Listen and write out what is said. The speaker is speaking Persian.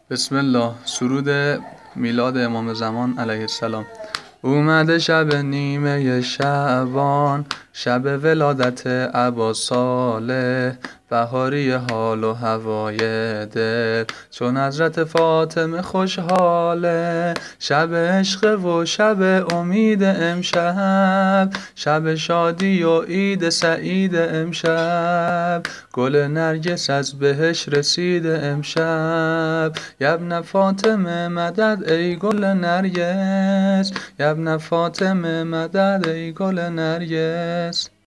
بسم الله. سرود میلاد امام زمان علیه السلام. اومده شب نیمه شعبان، شب ولادت ابا صالح، بهاری حال و هوای دل، چون حضرت فاطمه خوشحاله. شب عشق و شب امید امشب، شب شادی و عید سعید امشب، گل نرگس از بهش رسید امشب. یبن فاطمه مدد ای گل نرگس، یبن فاطمه مدد ای گل نرگس.